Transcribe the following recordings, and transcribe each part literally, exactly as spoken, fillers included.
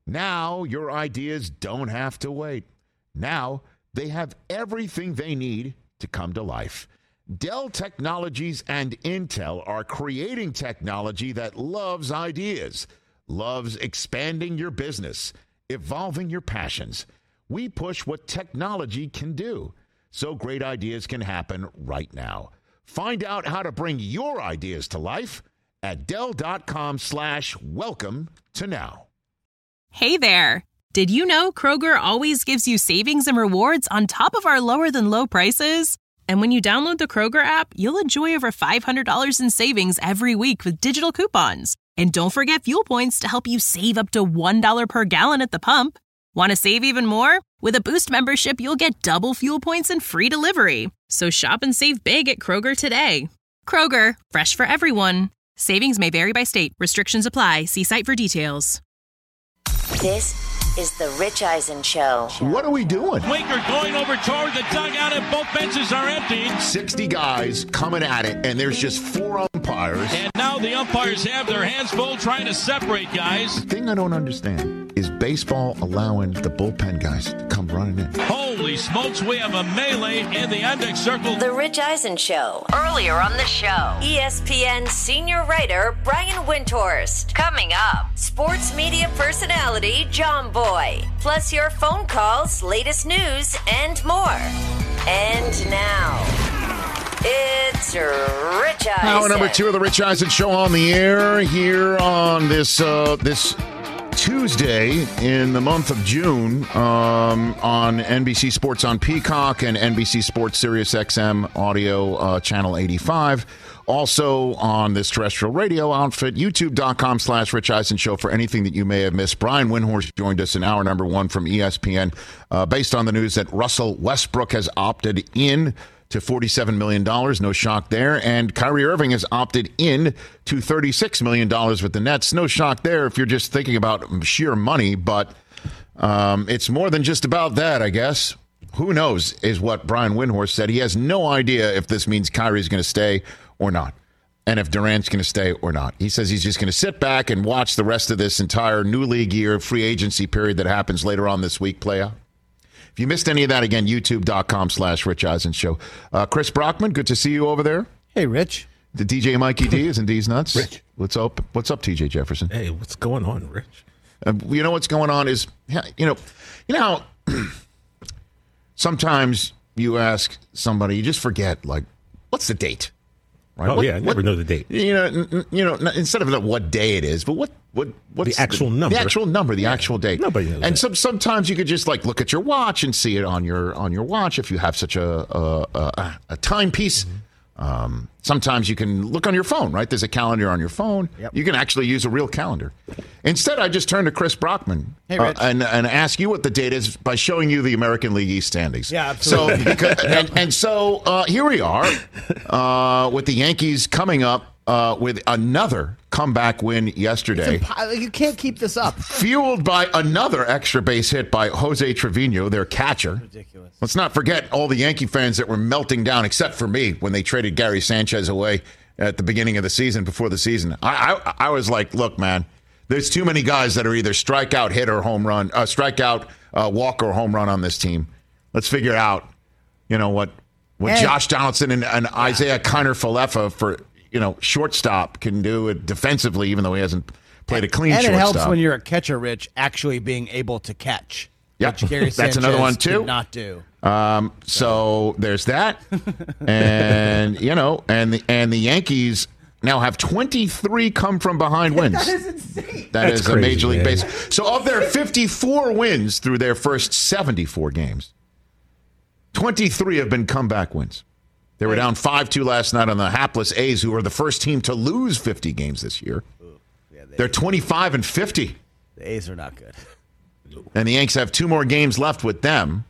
Now your ideas don't have to wait. Now they have everything they need to come to life. Dell Technologies and Intel are creating technology that loves ideas, loves expanding your business, evolving your passions. We push what technology can do, so great ideas can happen right now. Find out how to bring your ideas to life at Dell.com slash welcome to now. Hey there. Did you know Kroger always gives you savings and rewards on top of our lower than low prices? And when you download the Kroger app, you'll enjoy over five hundred dollars in savings every week with digital coupons. And don't forget fuel points to help you save up to one dollar per gallon at the pump. Want to save even more? With a Boost membership, you'll get double fuel points and free delivery. So shop and save big at Kroger today. Kroger, fresh for everyone. Savings may vary by state. Restrictions apply. See site for details. This is the Rich Eisen Show. What are we doing? Winker going over toward the dugout and both benches are empty. sixty guys coming at it, and there's just four umpires. And now the umpires have their hands full trying to separate guys. The thing I don't understand is baseball allowing the bullpen guys to come running in. Holy smokes, we have a melee in the index circle. The Rich Eisen Show. Earlier on the show, E S P N senior writer Brian Windhorst. Coming up, sports media personality John Boy. Plus your phone calls, latest news, and more. And now, it's Rich Eisen. Hour number two of the Rich Eisen Show on the air here on this uh, this Tuesday in the month of June um, on N B C Sports on Peacock and N B C Sports Sirius X M Audio uh, Channel eighty-five. Also on this terrestrial radio outfit, youtube.com slash Rich Eisen Show for anything that you may have missed. Brian Windhorst joined us in hour number one from E S P N uh, based on the news that Russell Westbrook has opted in to forty-seven million dollars. No shock there. And Kyrie Irving has opted in to thirty-six million dollars with the Nets. No shock there if you're just thinking about sheer money, but um, it's more than just about that, I guess. Who knows is what Brian Windhorst said. He has no idea if this means Kyrie's going to stay or not, and if Durant's going to stay or not. He says he's just going to sit back and watch the rest of this entire new league year free agency period that happens later on this week play out. If you missed any of that, again, youtube.com slash Rich Eisen Show. Uh, Chris Brockman, good to see you over there. Hey, Rich. The D J Mikey D is in D's Nuts. Rich. What's up? What's up, T J Jefferson? Hey, what's going on, Rich? Uh, you know what's going on is, you know, you know how sometimes you ask somebody, you just forget, like, what's the date? Right? Oh, what, yeah, I never what, know the date. You know, n- you know, instead of what day it is, but what, what, what's the actual the, number? The actual number, the yeah. actual date. Nobody knows. And that. some sometimes you could just like look at your watch and see it on your on your watch if you have such a a, a, a timepiece. Mm-hmm. Um, sometimes you can look on your phone, right? There's a calendar on your phone. Yep. You can actually use a real calendar. Instead, I just turned to Chris Brockman hey, uh, and, and ask you what the date is by showing you the American League East standings. Yeah, absolutely. So, because, and, and so uh, here we are uh, with the Yankees coming up uh, with another comeback win yesterday. Impo- you can't keep this up. Fueled by another extra base hit by Jose Trevino, their catcher. Ridiculous. Let's not forget all the Yankee fans that were melting down, except for me, when they traded Gary Sanchez away at the beginning of the season, before the season. I, I, I was like, look, man, there's too many guys that are either strikeout, hit, or home run, uh, strikeout, uh, walk, or home run on this team. Let's figure out, you know, what what and, Josh Donaldson and, and yeah. Isaiah Kiner-Falefa for, you know, shortstop can do it defensively, even though he hasn't played a clean and shortstop. And it helps when you're a catcher, Rich, actually being able to catch. Yeah, which Gary that's Sanchez another one too. Could not do. Um, so there's that, and you know, and the and the Yankees now have twenty-three come from behind wins. That is insane. That That's is crazy, a Major League man. Baseball. So of their fifty-four wins through their first seventy-four games, twenty-three have been comeback wins. They were down five two last night on the hapless A's, who are the first team to lose fifty games this year. Yeah, they, They're twenty-five and fifty. The A's are not good. And the Yanks have two more games left with them.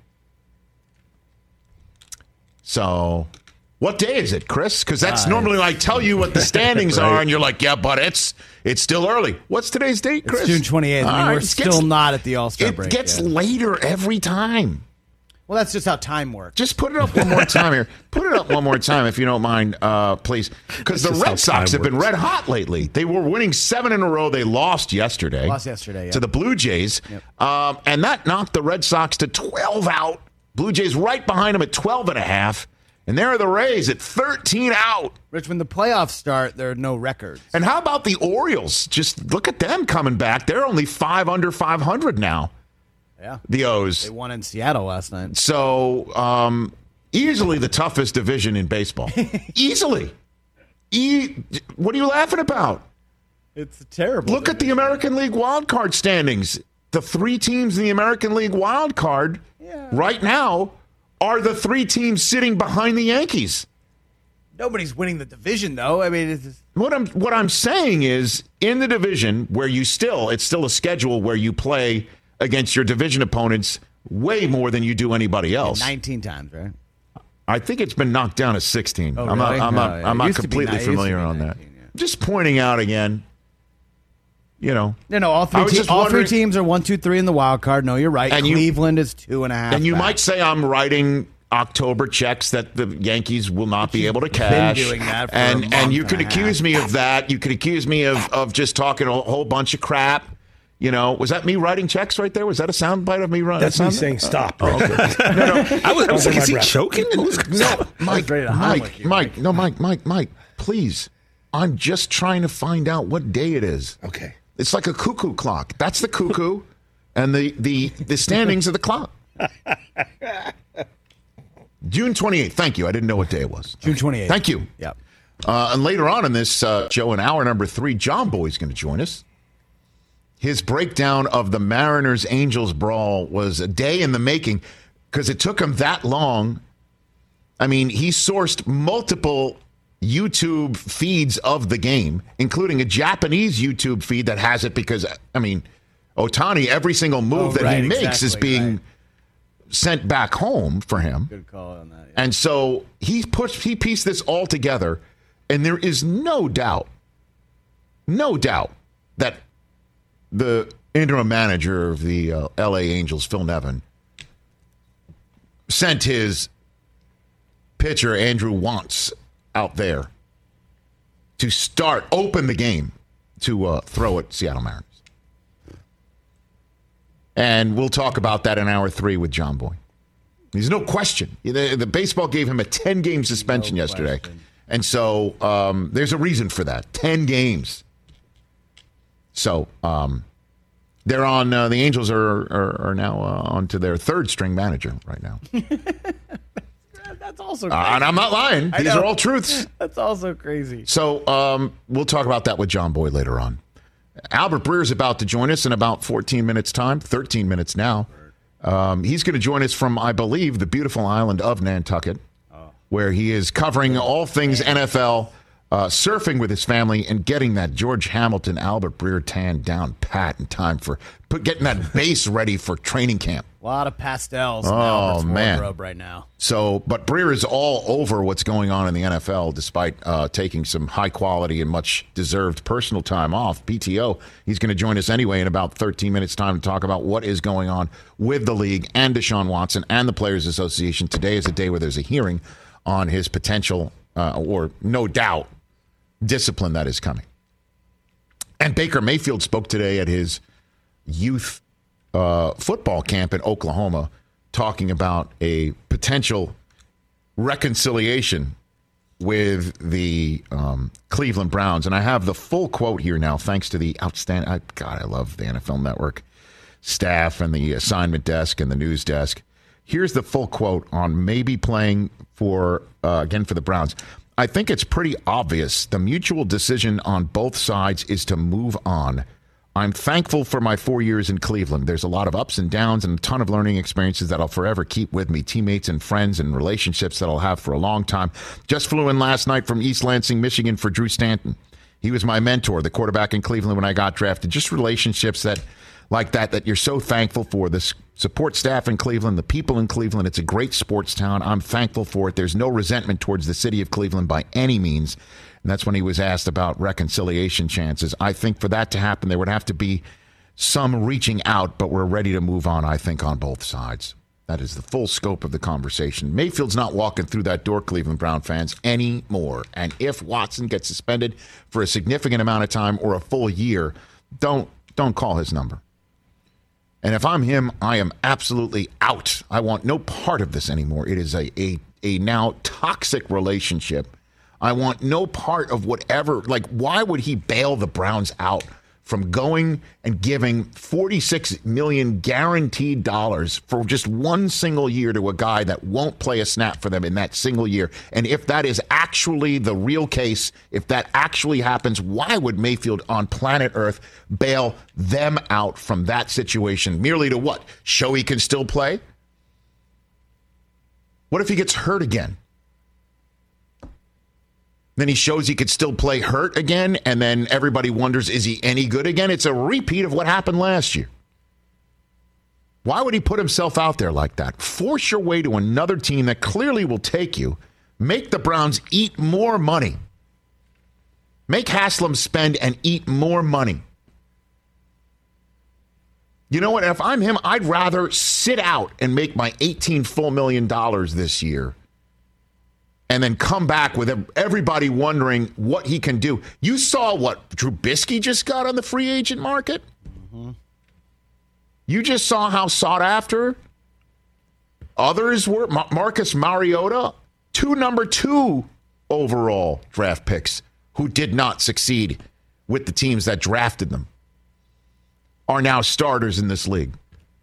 So, what day is it, Chris? Because that's uh, normally I tell you what the standings right. are, and you're like, yeah, but it's it's still early. What's today's date, Chris? It's June twenty-eighth. I mean, right, we're still gets, not at the All-Star it break. It gets yet. later every time. Well, that's just how time works. Just put it up one more time here. Put it up one more time, if you don't mind, uh, please. Because the Red Sox have been red hot lately. They were winning seven in a row. They lost yesterday. Lost yesterday, yeah. To the Blue Jays. Yep. Um, and that knocked the Red Sox to twelve out. Blue Jays right behind them at twelve and a half. And there are the Rays at thirteen out. Rich, when the playoffs start, there are no records. And how about the Orioles? Just look at them coming back. They're only five under five hundred now. Yeah. The O's. They won in Seattle last night. So, um, easily the toughest division in baseball. Easily. E- what are you laughing about? It's terrible. Look at the American League wild card standings. The three teams in the American League wild card yeah. right now are the three teams sitting behind the Yankees. Nobody's winning the division, though. I mean, it's just... what I'm what I'm saying is, in the division where you still, it's still a schedule where you play against your division opponents way more than you do anybody else. nineteen times, right? I think it's been knocked down to sixteen. Oh, I'm not, really? I'm not, No, yeah. I'm It not used to be completely ni- it used to familiar be on that. nineteen, yeah. Just pointing out again, you know. No, no, all three, I was te- just all three wondering- teams are one, two, three in the wild card. No, you're right. And you- Cleveland is two and a half. And you back. might say I'm writing October checks that the Yankees will not be able to cash. doing that for a and month and you and could a half. accuse me of that. You could accuse me of, of just talking a whole bunch of crap. You know, was that me writing checks right there? Was that a soundbite of me writing? That's me saying stop. Oh, okay. no, no. I was, I was like, Under is he my breath. choking? No, Mike, ready to hum Mike, with you, Mike, no, Mike, Mike, Mike, please. I'm just trying to find out what day it is. Okay. It's like a cuckoo clock. That's the cuckoo, and the the the standings of the clock. June twenty-eighth. Thank you. I didn't know what day it was. June twenty-eighth. Thank you. Yep. Uh, and later on in this uh, show, in hour number three, John Boy's going to join us. His breakdown of the Mariners-Angels brawl was a day in the making because it took him that long. I mean, he sourced multiple YouTube feeds of the game, including a Japanese YouTube feed that has it because, I mean, Ohtani, every single move Oh, that right, he makes exactly, is being right. sent back home for him. Good call on that. Yeah. And so he pushed, he pieced this all together, and there is no doubt, no doubt that the interim manager of the uh, L A Angels, Phil Nevin, sent his pitcher, Andrew Wantz, out there to start, open the game to uh, throw at Seattle Mariners. And we'll talk about that in hour three with John Boy. There's no question. The, the baseball gave him a ten-game suspension No yesterday. question. And so um, there's a reason for that. ten games. So um, they're on, uh, the Angels are, are, are now uh, on to their third string manager right now. That's also Uh, crazy. and I'm not lying. I These know. are all truths. That's also crazy. So um, we'll talk about that with John Boy later on. Albert Breer's about to join us in about fourteen minutes time, thirteen minutes now. Um, he's going to join us from, I believe, the beautiful island of Nantucket, where he is covering all things N F L, uh, surfing with his family, and getting that George Hamilton, Albert Breer tan down pat in time for put, getting that base ready for training camp. A lot of pastels in Oh, Albert's man. wardrobe right now. So, but Breer is all over what's going on in the N F L, despite uh, taking some high quality and much deserved personal time off, P T O. He's going to join us anyway in about thirteen minutes time to talk about what is going on with the league and Deshaun Watson and the Players Association. Today is a day where there's a hearing on his potential, uh, or no doubt, discipline that is coming. And Baker Mayfield spoke today at his youth uh, football camp in Oklahoma, talking about a potential reconciliation with the um, Cleveland Browns. And I have the full quote here now, thanks to the outstanding, I, God, I love the N F L Network staff and the assignment desk and the news desk. Here's the full quote on maybe playing for, uh, again, for the Browns. I think it's pretty obvious the mutual decision on both sides is to move on. I'm thankful for my four years in Cleveland. There's a lot of ups and downs and a ton of learning experiences that I'll forever keep with me, teammates and friends and relationships that I'll have for a long time. Just flew in last night from East Lansing, Michigan for Drew Stanton. He was my mentor, the quarterback in Cleveland when I got drafted. Just relationships that like that, that you're so thankful for. The support staff in Cleveland, the people in Cleveland. It's a great sports town. I'm thankful for it. There's no resentment towards the city of Cleveland by any means. And that's when he was asked about reconciliation chances. I think for that to happen, there would have to be some reaching out, but we're ready to move on, I think, on both sides. That is the full scope of the conversation. Mayfield's not walking through that door, Cleveland Brown fans, anymore. And if Watson gets suspended for a significant amount of time or a full year, don't don't call his number. And if I'm him, I am absolutely out. I want no part of this anymore. It is a a, a now toxic relationship. I want no part of whatever. Like, why would he bail the Browns out from going and giving forty-six million dollars guaranteed dollars for just one single year to a guy that won't play a snap for them in that single year? And if that is actually the real case, if that actually happens, why would Mayfield on planet Earth bail them out from that situation merely to what? Show he can still play? What if he gets hurt again? Then he shows he could still play hurt again, and then everybody wonders, is he any good again? It's a repeat of what happened last year. Why would he put himself out there like that? Force your way to another team that clearly will take you. Make the Browns eat more money. Make Haslam spend and eat more money. You know what? If I'm him, I'd rather sit out and make my eighteen full million dollars this year and then come back with everybody wondering what he can do. You saw what Trubisky just got on the free agent market? Mm-hmm. You just saw how sought after others were. Ma- Marcus Mariota, two number two overall draft picks who did not succeed with the teams that drafted them, are now starters in this league.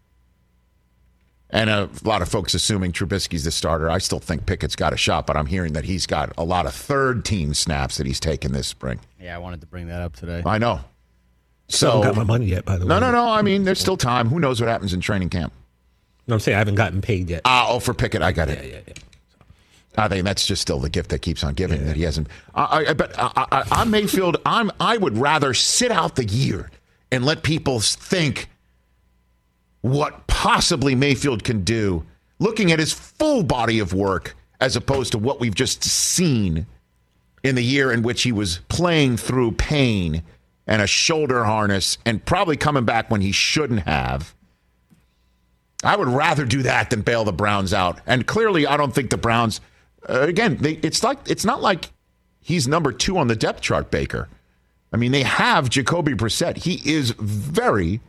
And a lot of folks assuming Trubisky's the starter. I still think Pickett's got a shot, but I'm hearing that he's got a lot of third-team snaps that he's taken this spring. Yeah, I wanted to bring that up today. I know. So, I haven't got my money yet, by the way. No, no, no. I mean, there's still time. Who knows what happens in training camp? No, I'm saying I haven't gotten paid yet. Ah, oh, for Pickett, I got it. Yeah, yeah, yeah. I think that's just still the gift that keeps on giving, yeah. that he hasn't. I, I, but I, I, I'm Mayfield. I'm. I would rather sit out the year and let people think what possibly Mayfield can do, looking at his full body of work as opposed to what we've just seen in the year in which he was playing through pain and a shoulder harness and probably coming back when he shouldn't have. I would rather do that than bail the Browns out. And clearly, I don't think the Browns, uh, again, they, it's like it's not like he's number two on the depth chart, Baker. I mean, they have Jacoby Brissett. He is very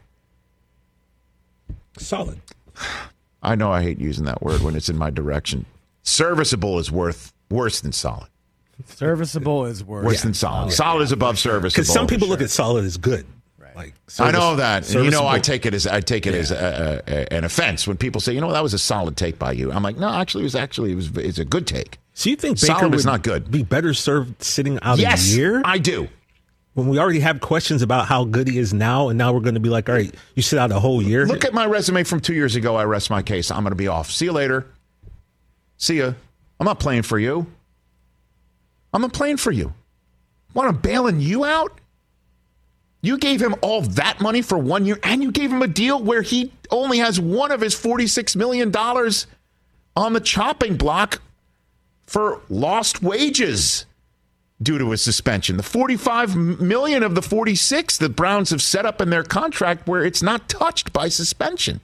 solid. I know I hate using that word when it's in my direction. Serviceable is worth worse than solid. Serviceable is worse. Worse yeah. than solid. Yeah. Solid is above serviceable. Because some people sure. look at solid as good. Right. Like service, I know that. And you know, I take it as I take it yeah. as a, a, an offense when people say, you know, that was a solid take by you. I'm like, no, actually, it was actually it was it's a good take. So you think Baker solid would is not good. Be better served sitting out yes, a year? Yes, I do. When we already have questions about how good he is now, and now we're going to be like, all right, you sit out a whole year. Look at my resume from two years ago. I rest my case. I'm going to be off. See you later. See ya. I'm not playing for you. I'm not playing for you. What, I'm bailing you out? You gave him all that money for one year, and you gave him a deal where he only has one of his forty-six million dollars on the chopping block for lost wages due to a suspension. The forty-five million dollars of the forty-six the Browns have set up in their contract where it's not touched by suspension.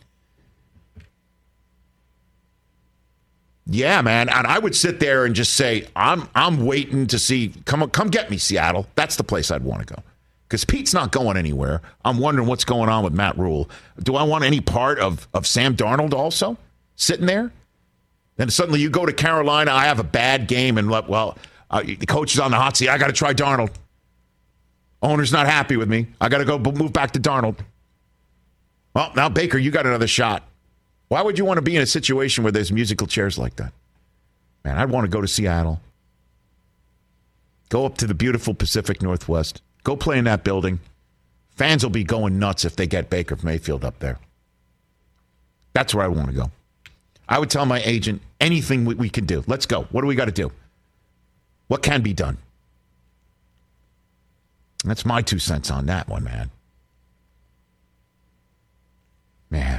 Yeah, man, and I would sit there and just say, I'm I'm waiting to see, come on, come get me, Seattle. That's the place I'd want to go. Because Pete's not going anywhere. I'm wondering what's going on with Matt Rule. Do I want any part of, of Sam Darnold also sitting there? Then suddenly you go to Carolina, I have a bad game, and well, uh, the coach is on the hot seat. I got to try Darnold. Owner's not happy with me. I got to go move back to Darnold. Well, now, Baker, you got another shot. Why would you want to be in a situation where there's musical chairs like that? Man, I'd want to go to Seattle. Go up to the beautiful Pacific Northwest. Go play in that building. Fans will be going nuts if they get Baker Mayfield up there. That's where I want to go. I would tell my agent, anything we, we can do. Let's go. What do we got to do? What can be done? That's my two cents on that one, man. Man.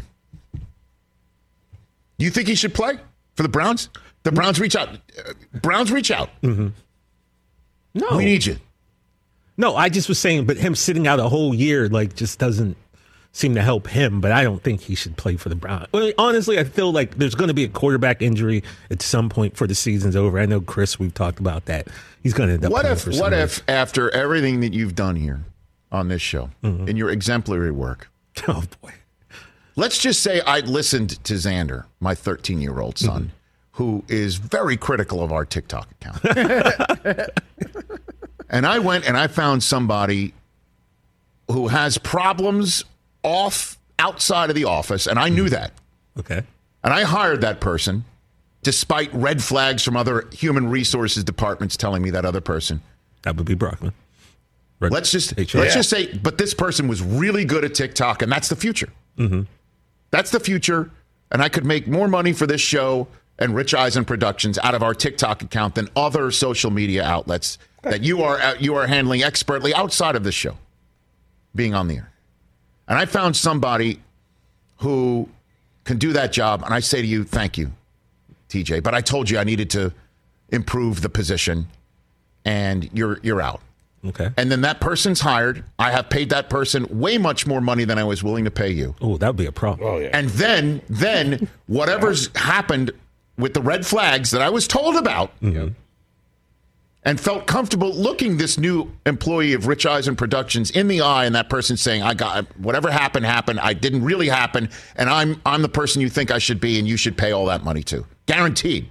You think he should play for the Browns? The Browns reach out. Uh, Browns reach out. Mm-hmm. No. We need you. No, I just was saying, but him sitting out a whole year, like, just doesn't seem to help him, but I don't think he should play for the Browns. Well, honestly, I feel like there's going to be a quarterback injury at some point before the season's over. I know, Chris, we've talked about that. He's going to end up What playing if, for what somebody. if after everything that you've done here on this show, mm-hmm. in your exemplary work, oh, boy. Let's just say I listened to Xander, my thirteen-year-old son, mm-hmm. who is very critical of our TikTok account. And I went and I found somebody who has problems off outside of the office, and I knew that. Okay. And I hired that person, despite red flags from other human resources departments telling me that other person. That would be Brockman. Red let's just H R. let's yeah. just say, but this person was really good at TikTok, and that's the future. Mm-hmm. That's the future, and I could make more money for this show and Rich Eisen Productions out of our TikTok account than other social media outlets that you are you are handling expertly outside of this show, being on the air. And I found somebody who can do that job, and I say to you, thank you, T J. But I told you I needed to improve the position, and you're you're out. Okay. And then that person's hired. I have paid that person way much more money than I was willing to pay you. Oh, that would be a problem. Oh, yeah. And then, then whatever's happened with the red flags that I was told about, mm-hmm. and felt comfortable looking this new employee of Rich Eisen Productions in the eye, and that person saying, "I got whatever happened happened. I didn't really happen, and I'm I'm the person you think I should be, and you should pay all that money to, guaranteed."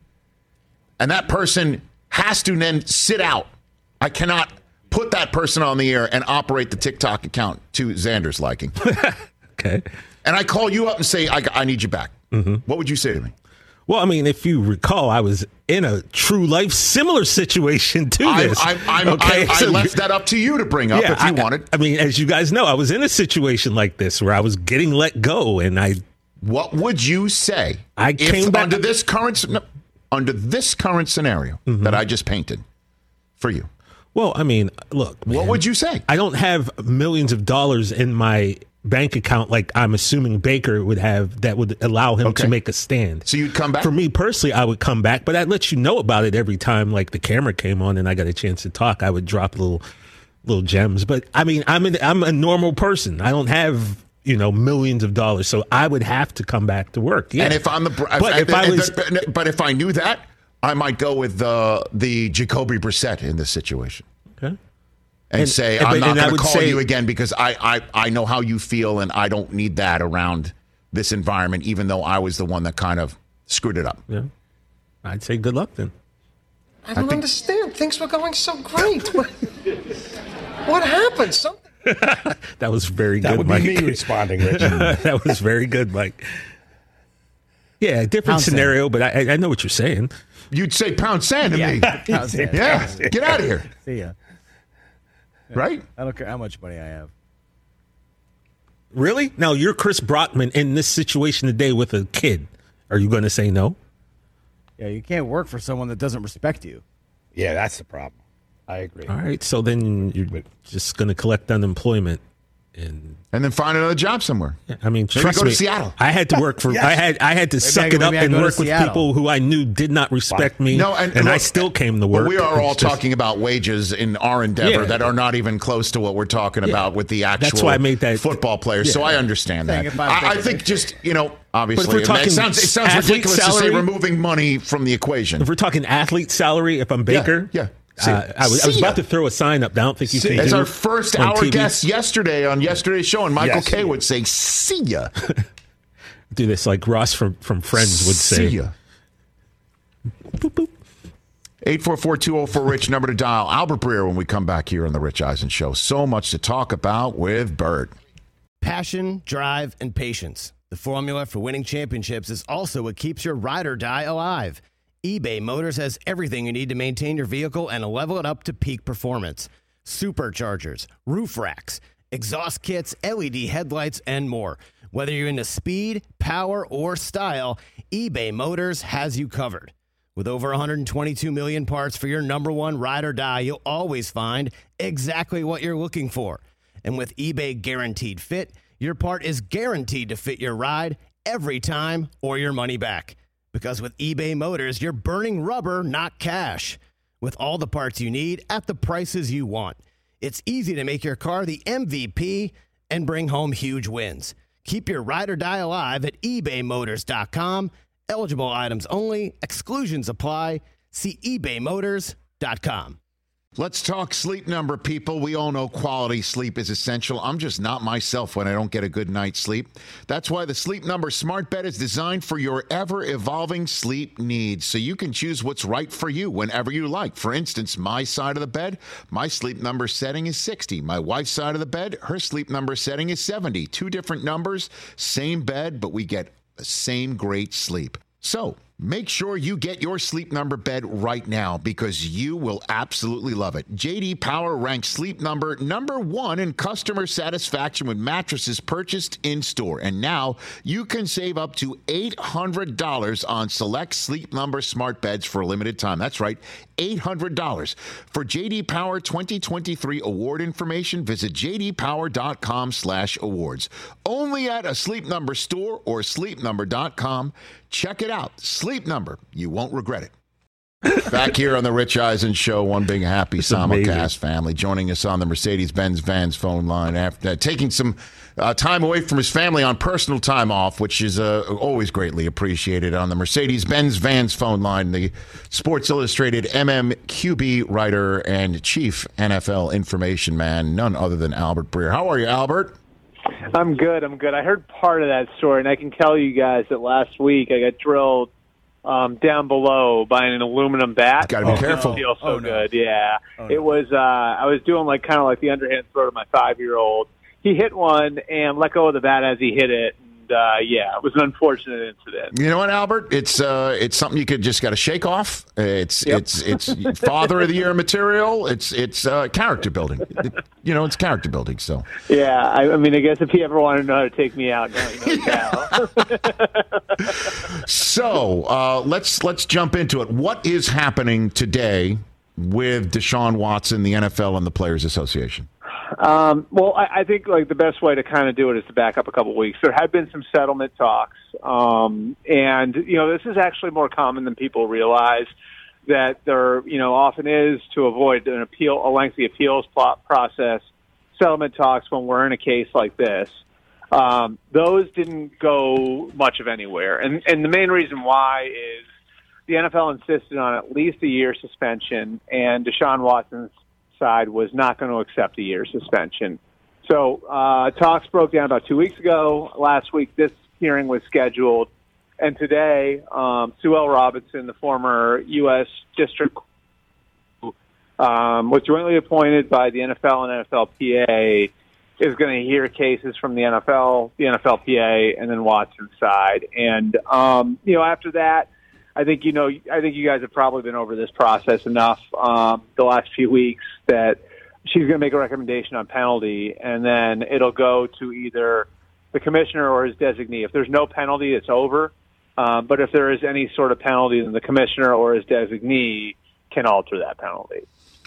And that person has to then sit out. I cannot put that person on the air and operate the TikTok account to Xander's liking. Okay. And I call you up and say, I, I need you back. Mm-hmm. What would you say to me? Well, I mean, if you recall, I was in a true life similar situation to this. I, I, I'm, okay? I, I so, left that up to you to bring up yeah, if you I, wanted. I mean, as you guys know, I was in a situation like this where I was getting let go, and I. What would you say? I if came back under this current no, under this current scenario mm-hmm. that I just painted for you. Well, I mean, look. Man, what would you say? I don't have millions of dollars in my bank account like I'm assuming Baker would have that would allow him okay. to make a stand. So you'd come back? For me personally, I would come back, but I'd let you know about it every time like the camera came on and I got a chance to talk. I would drop little little gems. But I mean, I'm an, I'm a normal person. I don't have, you know, millions of dollars, so I would have to come back to work. Yeah. And if I'm the but if, if I was but if I knew that, I might go with the the Jacoby Brissett in this situation. Okay. And, and say, and, I'm not going to call say, you again because I, I, I know how you feel and I don't need that around this environment, even though I was the one that kind of screwed it up. Yeah. I'd say good luck then. I don't I think, understand. Things were going so great. What, what happened? Something. That was very that good, would Mike. Be me responding, Richard. That was very good, Mike. Yeah, different Pound scenario, sand. but I, I know what you're saying. You'd say pound sand to yeah. me. Pound sand. Yeah, get out of here. See ya. Right? I don't care how much money I have. Really? Now, you're Chris Brockman in this situation today with a kid. Are you going to say no? Yeah, you can't work for someone that doesn't respect you. Yeah, that's the problem. I agree. All right, so then you're just going to collect unemployment. And, and then find another job somewhere. Yeah, I mean, maybe trust go me, to Seattle. I had to work for. Yes. I had I had to maybe suck I, it up and work with Seattle. people who I knew did not respect me. No, and, and look, I still came to work. But we are all it's just, talking about wages in our endeavor Yeah. that are not even close to what we're talking Yeah. about with the actual That's why I made that, football players. Yeah. So I understand Saying that. if I I, I take think it. just you know, obviously, But if we're I mean, talking it sounds, it sounds athlete ridiculous to say salary- removing money from the equation. If we're talking athlete salary, if I'm Baker, yeah. Uh, I, was, I was See about ya. to throw a sign up. I don't think you See, can. as do our first on hour T V. guest yesterday on yesterday's show, and Michael Yes. K would say, "See ya." Do this like Ross from, from Friends would say. See ya. eight four four, two oh four, RICH, number to dial. Albert Breer when we come back here on the Rich Eisen Show. So much to talk about with Bert. Passion, drive, and patience. The formula for winning championships is also what keeps your ride or die alive. eBay Motors has everything you need to maintain your vehicle and level it up to peak performance. Superchargers, roof racks, exhaust kits, L E D headlights, and more. Whether you're into speed, power, or style, eBay Motors has you covered. With over one hundred twenty-two million parts for your number one ride or die, you'll always find exactly what you're looking for. And with eBay Guaranteed Fit, your part is guaranteed to fit your ride every time or your money back. Because with eBay Motors, you're burning rubber, not cash. With all the parts you need at the prices you want. It's easy to make your car the M V P and bring home huge wins. Keep your ride or die alive at ebay motors dot com. Eligible items only. Exclusions apply. See ebay motors dot com. Let's talk Sleep Number, people. We all know quality sleep is essential. I'm just not myself when I don't get a good night's sleep. That's why the Sleep Number smart bed is designed for your ever-evolving sleep needs, so you can choose what's right for you whenever you like. For instance, my side of the bed, my Sleep Number setting is sixty. My wife's side of the bed, her Sleep Number setting is seventy. Two different numbers, same bed, but we get the same great sleep. So make sure you get your Sleep Number bed right now because you will absolutely love it. J D Power ranks Sleep Number number one in customer satisfaction with mattresses purchased in-store. And now you can save up to eight hundred dollars on select Sleep Number smart beds for a limited time. That's right, eight hundred dollars. For J D Power twenty twenty-three award information, visit j d power dot com slash awards. Only at a Sleep Number store or sleep number dot com. Check it out. Sleep Number. You won't regret it. Back here on the Rich Eisen Show, one big happy simulcast family joining us on the Mercedes-Benz Vans phone line after uh, taking some uh, time away from his family on personal time off, which is uh, always greatly appreciated. On the Mercedes-Benz Vans phone line, the Sports Illustrated M M Q B writer and chief N F L information man, none other than Albert Breer. How are you, Albert? I'm good. I'm good. I heard part of that story, and I can tell you guys that last week I got drilled um, down below by an aluminum bat. Got to be oh, careful. It feels so oh, no. good. Yeah, oh, no. It was. Uh, I was doing like kind of like the underhand throw to my five-year-old. He hit one and let go of the bat as he hit it. And, uh, yeah, it was an unfortunate incident. You know what, Albert? It's uh, it's something you could just got to shake off. It's Yep. it's it's Father of the Year material. It's it's uh, character building. It, you know, it's character building. So Yeah, I, I mean, I guess if he ever wanted to know how to take me out, now he knows how. so uh, let's let's jump into it. What is happening today with Deshaun Watson, the N F L, and the Players Association? Um, well, I, I think like the best way to kind of do it is to back up a couple weeks. There had been some settlement talks, um, and you know this is actually more common than people realize. That there, you know, often is to avoid an appeal, a lengthy appeals plot process. Settlement talks when we're in a case like this, um, those didn't go much of anywhere, and and the main reason why is the N F L insisted on at least a year suspension, and Deshaun Watson's side was not going to accept a year suspension. So uh, talks broke down about two weeks ago. Last week, this hearing was scheduled. And today, um, Sue L. Robinson, the former U S District, um, was jointly appointed by the N F L and N F L P A, is going to hear cases from the N F L, the N F L P A, and then Watson's side. And, um, you know, after that, I think, you know, I think you guys have probably been over this process enough um, the last few weeks that she's going to make a recommendation on penalty, and then it'll go to either the commissioner or his designee. If there's no penalty, it's over. Um, but if there is any sort of penalty, then the commissioner or his designee can alter that penalty.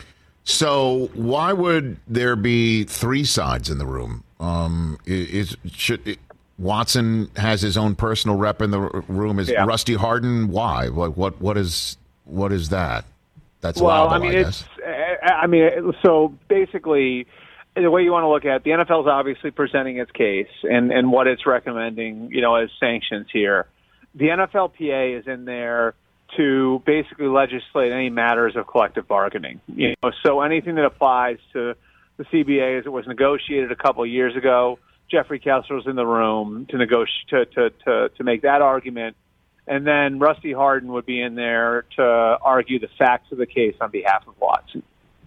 So why would there be three sides in the room? Um, is should it, Watson has his own personal rep in the room. Is yeah. Rusty Hardin? Why? What? What? What is? What is that? That's well, allowable, I mean, I it's. guess. I mean, so basically, the way you want to look at it, the N F L is obviously presenting its case and and what it's recommending, you know, as sanctions here. The N F L P A is in there to basically legislate any matters of collective bargaining. You know, so anything that applies to the C B A as it was negotiated a couple of years ago. Jeffrey Kessler was in the room to negotiate to, to, to, to make that argument, and then Rusty Hardin would be in there to argue the facts of the case on behalf of Watson.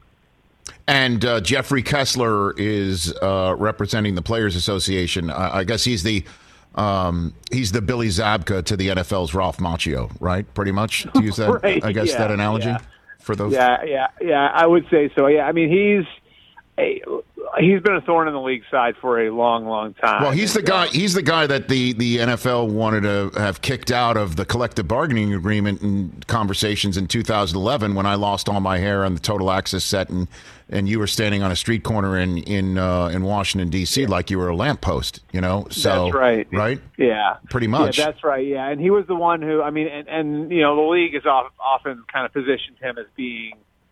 And uh, Jeffrey Kessler is uh, representing the Players Association. I, I guess he's the um, he's the Billy Zabka to the N F L's Ralph Macchio, right? Pretty much to use that. right, I guess yeah, that analogy yeah. for those. Yeah, yeah, yeah. I would say so. Yeah, I mean he's. A, he's been a thorn in the league side for a long, long time. Well, he's the guy. He's the guy that the, the N F L wanted to have kicked out of the collective bargaining agreement and conversations in two thousand eleven when I lost all my hair on the Total Access set, and, and you were standing on a street corner in in uh, in Washington D C yeah. like you were a lamppost. You know, so that's right, right? Yeah, pretty much. Yeah, that's right. Yeah, and he was the one who. I mean, and, and you know, the league has often kind of positioned him as being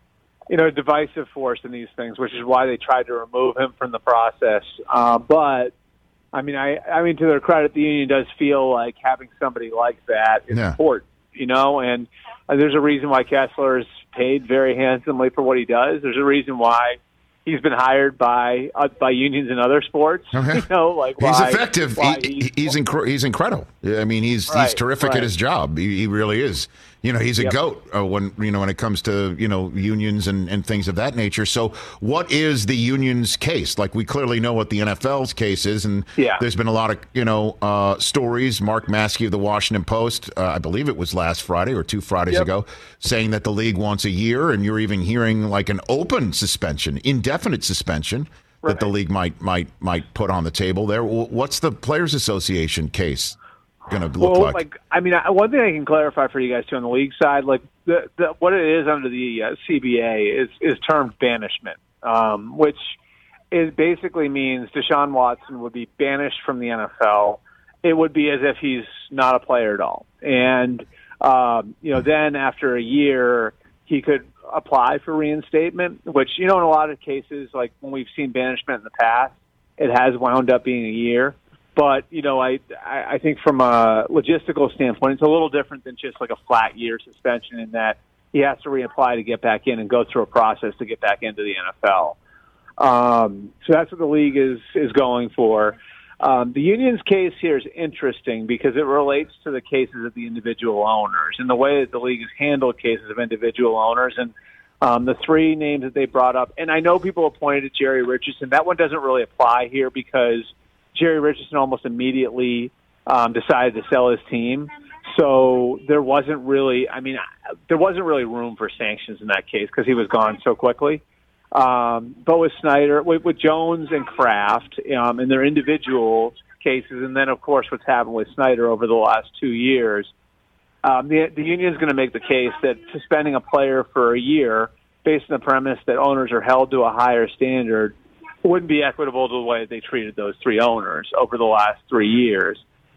you know, a divisive force in these things, which is why they tried to remove him from the process. Uh, but, I mean, I, I mean, to their credit, the union does feel like having somebody like that is Yeah. important, you know, and uh, there's a reason why Kessler is paid very handsomely for what he does. There's a reason why he's been hired by uh, by unions in other sports. Okay. You know, like He's why, effective. why He, he's, he's inc- he's incredible. I mean, he's he's Right, terrific right. at his job. He, he really is. You know, he's a Yep. goat uh, when you know when it comes to you know unions and, and things of that nature. So, what is the union's case? Like, we clearly know what the N F L's case is, and Yeah. there's been a lot of you know uh, stories. Mark Maskey of the Washington Post, uh, I believe it was last Friday or two Fridays Yep. ago, saying that the league wants a year, and you're even hearing like an open suspension, indefinite suspension. That the Right. league might might might put on the table there. W- What's the Players Association case going to look well, like? like I mean, I, one thing I can clarify for you guys too on the league side, like the, the what it is under the uh, C B A is is termed banishment, um, which is basically means Deshaun Watson would be banished from the N F L. It would be as if he's not a player at all, and um, you know, then after a year, he could apply for reinstatement, which, you know, in a lot of cases, like when we've seen banishment in the past, it has wound up being a year. But, you know, I I think from a logistical standpoint, it's a little different than just like a flat year suspension in that he has to reapply to get back in and go through a process to get back into the N F L. Um, so that's what the league is, is going for. Um, the union's case here is interesting because it relates to the cases of the individual owners and the way that the league has handled cases of individual owners. And um, the three names that they brought up, and I know people have pointed to Jerry Richardson. That one doesn't really apply here because Jerry Richardson almost immediately um, decided to sell his team. So there wasn't really, I mean, there wasn't really room for sanctions in that case because he was gone so quickly. Um, but with Snyder, with, with Jones and Kraft, um, in their individual cases, and then of course what's happened with Snyder over the last two years, um, the, the union is going to make the case that suspending a player for a year based on the premise that owners are held to a higher standard wouldn't be equitable to the way they treated those three owners over the last three years.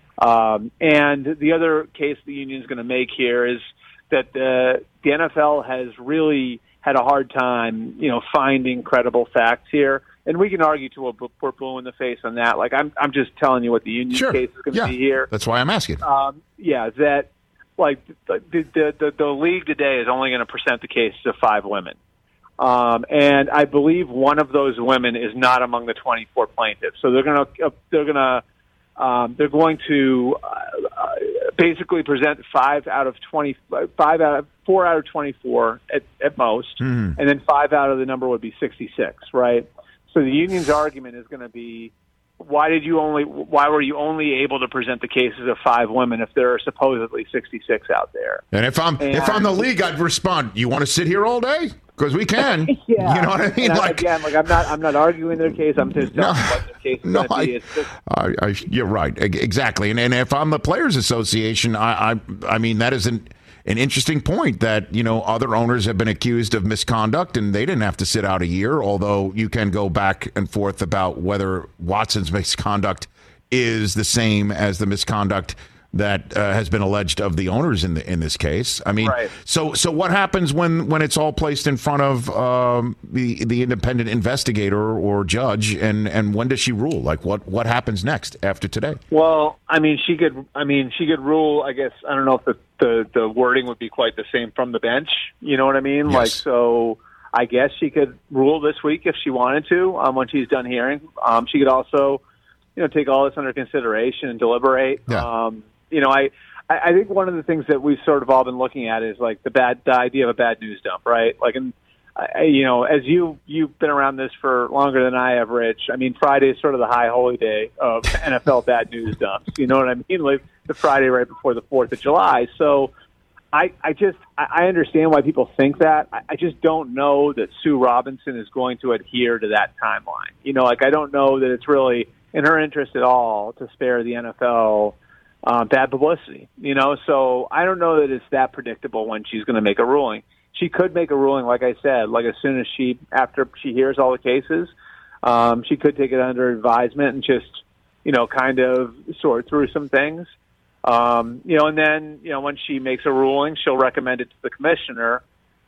Um, and the other case the union is going to make here is that the, the N F L has really had a hard time, you know, finding credible facts here. And we can argue to a we're blue in the face on that. Like, I'm I'm just telling you what the union Sure. case is going to Yeah. be here. That's why I'm asking. Um, yeah, that, like, the, the, the, the league today is only going to present the cases of five women. Um, and I believe one of those women is not among the twenty-four plaintiffs. So they're going to, uh, they're going to, um, they're going to uh, uh, basically present five out of twenty, five out of four out of twenty-four at, at most, Mm. and then five out of the number would be sixty-six, right? So the union's argument is going to be, why did you only, why were you only able to present the cases of five women if there are supposedly sixty-six out there? And if I'm And- if I'm the league, I'd respond. You want to sit here all day? Because we can. Yeah. You know what I mean? And I- Like, again, like I'm not, I'm not arguing their case. I'm just telling No. you what their case is No, going to I- be. It's just, I, I, you're right. E- Exactly. And and if I'm the Players Association, I I, I mean that is an an interesting point that you know other owners have been accused of misconduct and they didn't have to sit out a year. Although you can go back and forth about whether Watson's misconduct is the same as the misconduct that uh, has been alleged of the owners in the in this case. I mean, Right. so so what happens when, when it's all placed in front of um, the the independent investigator or judge, and, and when does she rule? Like what, what happens next after today? well, I mean, she could, I mean, she could rule. I guess I don't know if the, the the wording would be quite the same from the bench. You know what I mean? Yes. Like, so I guess she could rule this week if she wanted to. Um, when she's done hearing, um, she could also, you know, take all this under consideration and deliberate. Yeah. Um, you know, I, I think one of the things that we've sort of all been looking at is like the bad, the idea of a bad news dump, right? Like, and I, you know, as you you've been around this for longer than I have, Rich. I mean, Friday is sort of the high holy day of N F L bad news dumps. You know what I mean? Like the Friday right before the Fourth of July. So, I, I just I I understand why people think that. I, I just don't know that Sue Robinson is going to adhere to that timeline. You know, like I don't know that it's really in her interest at all to spare the N F L um, bad publicity. You know, so I don't know that it's that predictable when she's going to make a ruling. She could make a ruling, like I said, like as soon as she after she hears all the cases, um, she could take it under advisement and just you know kind of sort through some things. Um, you know, and then, you know, when she makes a ruling, she'll recommend it to the commissioner.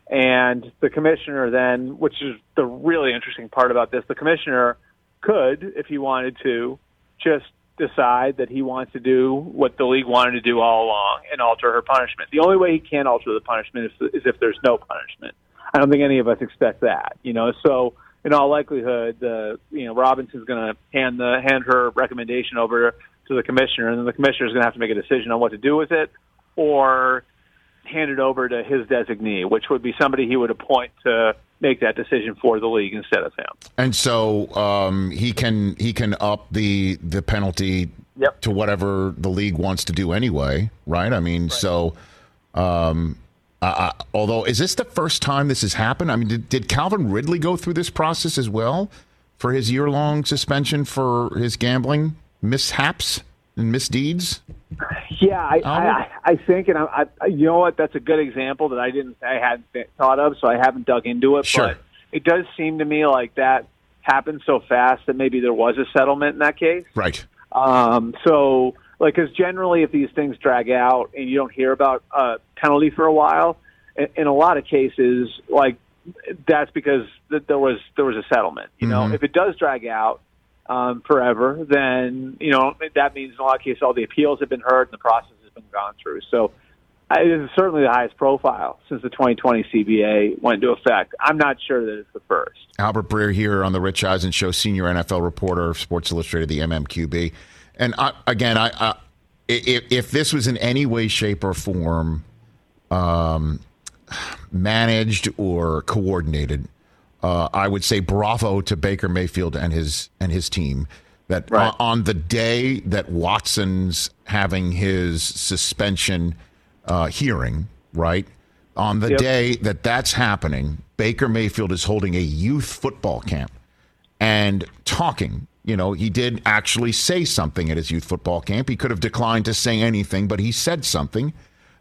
And the commissioner then, which is the really interesting part about this, the commissioner could, if he wanted to, just decide that he wants to do what the league wanted to do all along and alter her punishment. The only way he can alter the punishment is, is if there's no punishment. I don't think any of us expect that, you know. So in all likelihood, the you know Robinson's going to hand the hand her recommendation over to the commissioner, and then the commissioner is going to have to make a decision on what to do with it, or hand it over to his designee, which would be somebody he would appoint to make that decision for the league instead of him. And so um, he can he can up the the penalty yep. to whatever the league wants to do anyway, right? I mean, right. so um, uh, although is this the first time this has happened? I mean, did, did Calvin Ridley go through this process as well for his year long suspension for his gambling mishaps and misdeeds? Yeah, I, I, I think, and I, I, you know what, that's a good example that I didn't, I hadn't thought of, so I haven't dug into it. Sure. But it does seem to me like that happened so fast that maybe there was a settlement in that case. Right. Um, so, like, because generally, if these things drag out and you don't hear about a penalty for a while, in, in a lot of cases, like that's because th- there was there was a settlement. You know, Mm-hmm. if it does drag out Um, forever, then, you know, that means in a lot of cases all the appeals have been heard and the process has been gone through. So uh, it is certainly the highest profile since the twenty twenty C B A went into effect. I'm not sure that it's the first. Albert Breer here on the Rich Eisen Show, senior N F L reporter, Sports Illustrated, the M M Q B. And I, again, I, I if, if this was in any way, shape, or form um, managed or coordinated, Uh, I would say bravo to Baker Mayfield and his and his team that right. on the day that Watson's having his suspension uh, hearing, right, on the yep. day that that's happening, Baker Mayfield is holding a youth football camp and talking. You know, he did actually say something at his youth football camp. He could have declined to say anything, but he said something.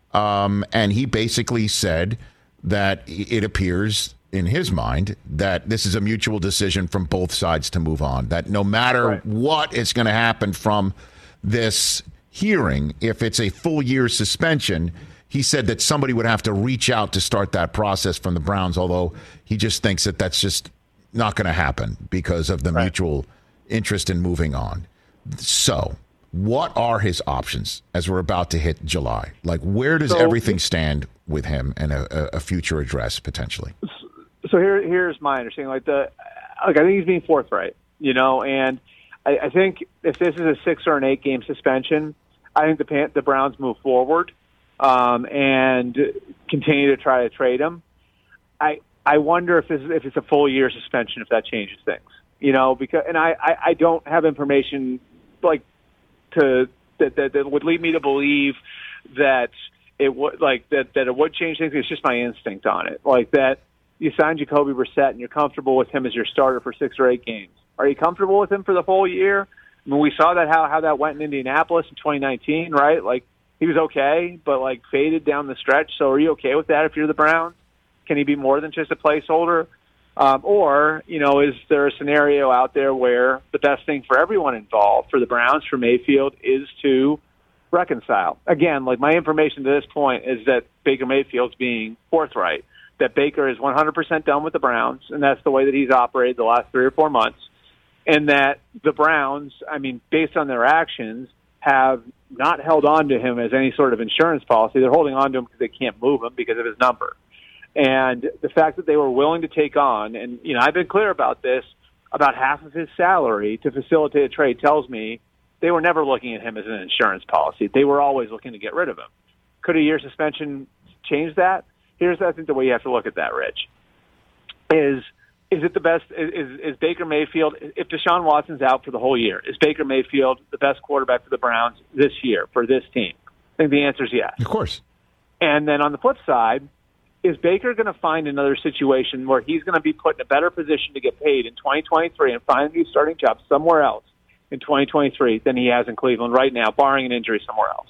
Um, and he basically said that it appears in his mind that this is a mutual decision from both sides to move on, that no matter right. what is going to happen from this hearing, if it's a full year suspension, he said that somebody would have to reach out to start that process from the Browns, although he just thinks that that's just not going to happen because of the right. mutual interest in moving on. So what are his options as we're about to hit July? Like, where does so, everything stand with him and a, a future address potentially? So here, here's my understanding. Like the, like I think he's being forthright, you know, and I, I think if this is a six or an eight game suspension, I think the Pan- the Browns move forward um, and continue to try to trade him. I I wonder if this, if it's a full year suspension, if that changes things, you know, because and I, I, I don't have information like to that, that that would lead me to believe that it would like that that it would change things. It's just my instinct on it, like that. You signed Jacoby Brissett and you're comfortable with him as your starter for six or eight games. Are you comfortable with him for the whole year? I mean, we saw that how, how that went in Indianapolis in twenty nineteen, right? Like, he was okay, but, like, faded down the stretch. So are you okay with that if you're the Browns? Can he be more than just a placeholder? Um, or, you know, is there a scenario out there where the best thing for everyone involved, for the Browns, for Mayfield, is to reconcile? Again, like, my information to this point is that Baker Mayfield's being forthright, that Baker is one hundred percent done with the Browns, and that's the way that he's operated the last three or four months, and that the Browns, I mean, based on their actions, have not held on to him as any sort of insurance policy. They're holding on to him because they can't move him because of his number. And the fact that they were willing to take on, and, you know, I've been clear about this, about half of his salary to facilitate a trade tells me they were never looking at him as an insurance policy. They were always looking to get rid of him. Could a year suspension change that? Here's, I think, the way you have to look at that, Rich, is is it the best, is, is Baker Mayfield, if Deshaun Watson's out for the whole year, is Baker Mayfield the best quarterback for the Browns this year for this team? I think the answer is yes. Of course. And then on the flip side, is Baker going to find another situation where he's going to be put in a better position to get paid in twenty twenty-three and find a starting job somewhere else in twenty twenty-three than he has in Cleveland right now, barring an injury somewhere else?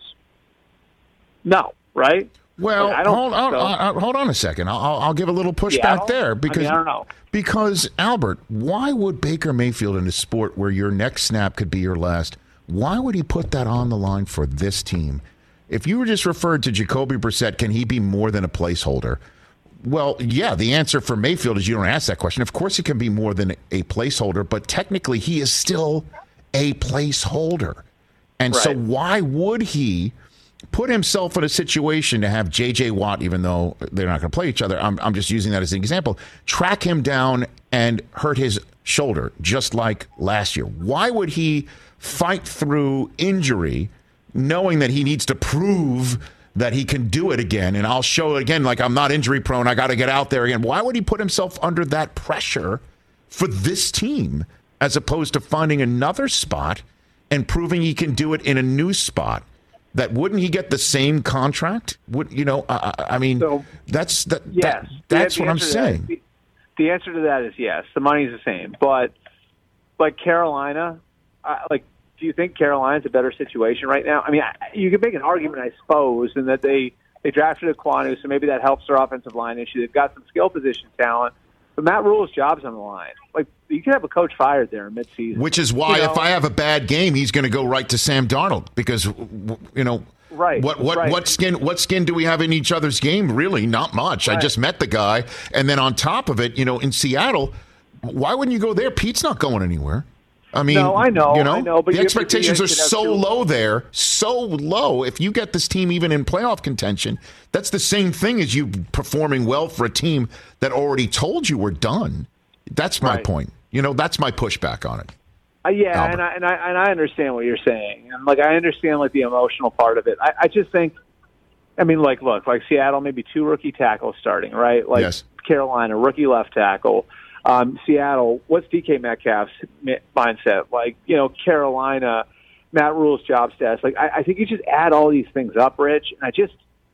No, right? Well, like, I don't hold, hold, so. uh, hold on a second. I'll, I'll give a little pushback yeah, there because I, mean, I don't know. Because Albert, why would Baker Mayfield in a sport where your next snap could be your last? Why would he put that on the line for this team? If you were just referred to Jacoby Brissett, can he be more than a placeholder? Well, yeah, the answer for Mayfield is you don't ask that question. Of course, it can be more than a placeholder, but technically he is still a placeholder. And right. so why would he put himself in a situation to have J J. Watt, even though they're not going to play each other, I'm, I'm just using that as an example, track him down and hurt his shoulder, just like last year? Why would he fight through injury knowing that he needs to prove that he can do it again? And I'll show it again, like I'm not injury prone, I got to get out there again. Why would he put himself under that pressure for this team as opposed to finding another spot and proving he can do it in a new spot? That wouldn't he get the same contract? Would you know? I, I mean, so, that's that. Yes, that, that's what I'm saying. That, the, the answer to that is yes. The money's the same, but like Carolina, I, like, do you think Carolina's a better situation right now? I mean, I, you could make an argument, I suppose, in that they they drafted Ekwonu, so maybe that helps their offensive line issue. They've got some skill position talent, but Matt Rule's job's on the line. Like, you could have a coach fired there midseason. Which is why, you know? if I have a bad game, he's going to go right to Sam Darnold because, you know, right. What what right. what skin what skin do we have in each other's game? Really, not much. Right. I just met the guy, and then on top of it, you know, in Seattle, why wouldn't you go there? Pete's not going anywhere. I mean, no, I know, you know, I know, but the expectations are so two. low there, so low. If you get this team even in playoff contention, that's the same thing as you performing well for a team that already told you we're done. That's my right. point. You know, that's my pushback on it. Uh, yeah, Albert. and I and I and I understand what you're saying, and like I understand like the emotional part of it. I, I just think, I mean, like look, like Seattle, maybe two rookie tackles starting, right? Like yes. Carolina, rookie left tackle. Um, Seattle, what's D K Metcalf's mindset? Like, you know, Carolina, Matt Rule's job status. Like, I, I think you just add all these things up, Rich, and I just,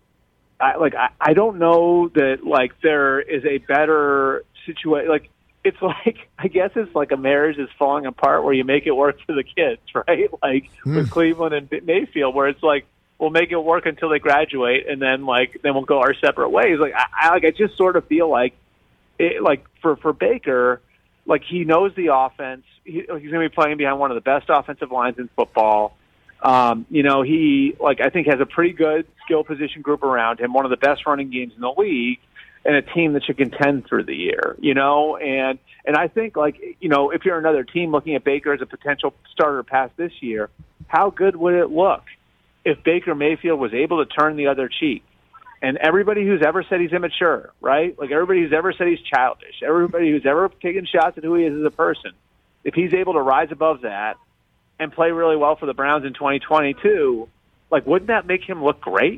I, like, I, I don't know that like there is a better situation. Like, it's like, I guess it's like a marriage is falling apart where you make it work for the kids, right? Like mm. with Cleveland and Mayfield, where it's like, we'll make it work until they graduate, and then like then we'll go our separate ways. Like, I, I like, I just sort of feel like. It, like for, for Baker, like he knows the offense. He, he's going to be playing behind one of the best offensive lines in football. Um, you know, he like I think has a pretty good skill position group around him. One of the best running games in the league, and a team that should contend through the year. You know, and and I think like you know if you're another team looking at Baker as a potential starter past this year, how good would it look if Baker Mayfield was able to turn the other cheek? And everybody who's ever said he's immature, right? Like everybody who's ever said he's childish, everybody who's ever taken shots at who he is as a person, if he's able to rise above that and play really well for the Browns in twenty twenty-two, like wouldn't that make him look great?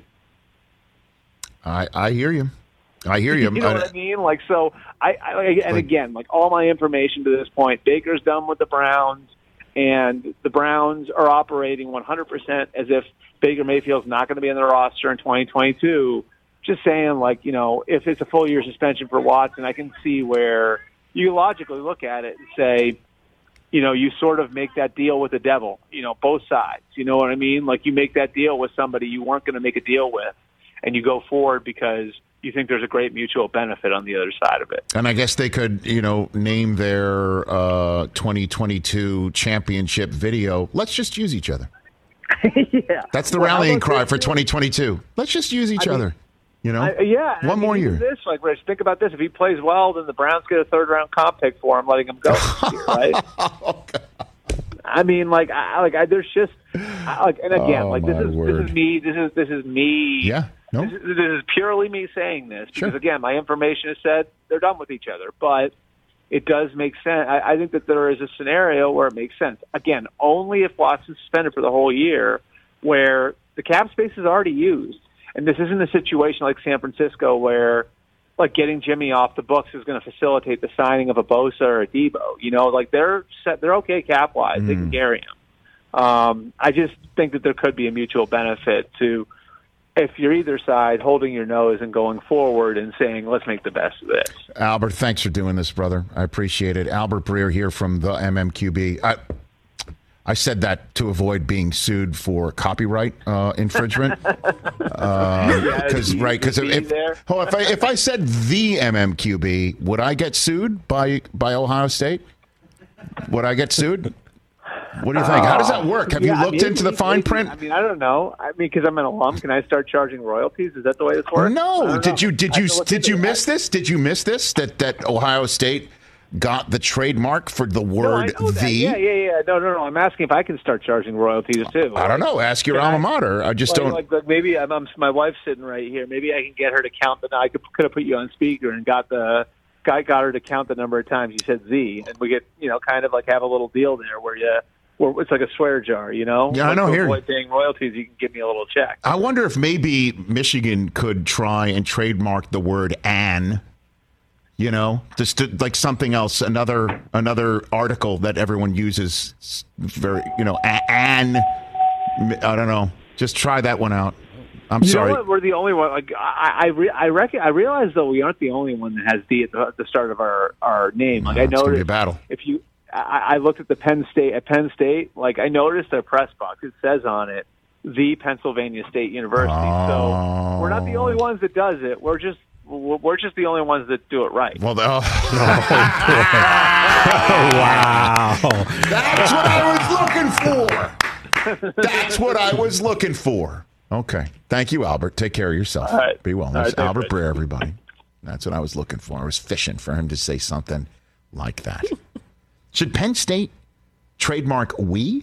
I I hear you. I hear you. You know what I mean? Like so, I, I and again, like all my information to this point, Baker's done with the Browns, and the Browns are operating one hundred percent as if Baker Mayfield's not going to be in the roster in twenty twenty-two. Just saying, like, you know, if it's a full year suspension for Watson, I can see where you logically look at it and say, you know, you sort of make that deal with the devil, you know, both sides. You know what I mean? Like you make that deal with somebody you weren't going to make a deal with, and you go forward because you think there's a great mutual benefit on the other side of it. And I guess they could, you know, name their uh, twenty twenty-two championship video, "Let's just use each other." Yeah. That's the well, rallying cry for twenty twenty-two. Let's just use each I mean, other. You know, I, yeah, one I mean, more year. This, like, Rich, think about this: if he plays well, then the Browns get a third-round comp pick for him, letting him go this year, right? oh, I mean, like, I, like, I, there's just, I, like, and again, oh, like, this is word. this is me. This is this is me. Yeah, no, this is, this is purely me saying this because, sure. again, my information has said they're done with each other, but it does make sense. I, I think that there is a scenario where it makes sense. Again, only if Watson's suspended for the whole year, where the cap space is already used. And this isn't a situation like San Francisco where, like, getting Jimmy off the books is going to facilitate the signing of a Bosa or a Debo. You know, like, they're set, they're okay cap-wise. Mm. They can carry him. Um, I just think that there could be a mutual benefit to, if you're either side, holding your nose and going forward and saying, let's make the best of this. Albert, thanks for doing this, brother. I appreciate it. Albert Breer here from the M M Q B. I, I said that to avoid being sued for copyright uh, infringement. Because uh, right, because if oh, if I if I said the M M Q B, would I get sued by by Ohio State? Would I get sued? What do you think? How does that work? Have Yeah, you looked maybe, into the fine maybe. print? I mean, I don't know. I mean, because I'm an alum, can I start charging royalties? Is that the way this works? No. Did know. you did I you have to look did into you it. miss this? Did you miss this? That that Ohio State got the trademark for the No, word I know that. the. Yeah, yeah, yeah. No, no, no. I'm asking if I can start charging royalties too. I don't know. Ask your Can alma I- mater. I just like, don't. Like, like maybe I'm, I'm my wife's sitting right here. Maybe I can get her to count the. I could could have put you on speaker and got the guy got her to count the number of times you said Z, and we get you know kind of like have a little deal there where you. Where it's like a swear jar, you know. Yeah, I like know, to here. avoid paying royalties, you can give me a little check. I wonder if maybe Michigan could try and trademark the word "an." You know, just to, like something else, another another article that everyone uses. Very, you know, a- "an." I don't know. Just try that one out. I'm you sorry. know what? We're the only one. Like I, I, re, I reckon. I realize though we aren't the only one that has D at the, at the start of our, our name. Like No, I it's gonna be noticed a battle. if you, I, I looked at the Penn State at Penn State. Like I noticed their press box. It says on it, the Pennsylvania State University. Oh. So we're not the only ones that does it. We're just we're just the only ones that do it right. Well, oh, Wow. that's what I was looking for. That's what I was looking for. Okay. Thank you, Albert. Take care of yourself. All right. Be well. All That's right, thanks, Albert Rich. Breer, everybody. That's what I was looking for. I was fishing for him to say something like that. Should Penn State trademark we?